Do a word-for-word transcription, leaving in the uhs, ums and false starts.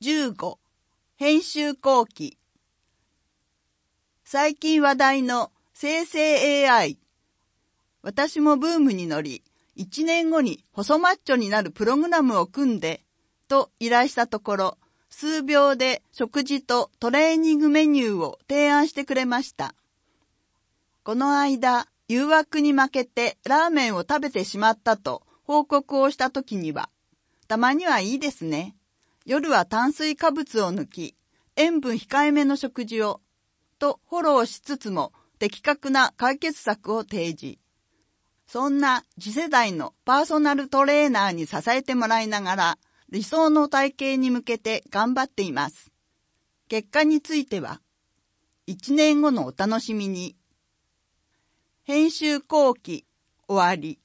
じゅうご、編集後期。最近話題の生成 エーアイ。私もブームに乗り、いちねんごに細マッチョになるプログラムを組んで、と依頼したところ、数秒で食事とトレーニングメニューを提案してくれました。この間、誘惑に負けてラーメンを食べてしまったと報告をしたときには、たまにはいいですね。夜は炭水化物を抜き、塩分控えめの食事を、とフォローしつつも的確な解決策を提示。そんな次世代のパーソナルトレーナーに支えてもらいながら、理想の体型に向けて頑張っています。結果については、いちねんごのお楽しみに。編集後期終わり。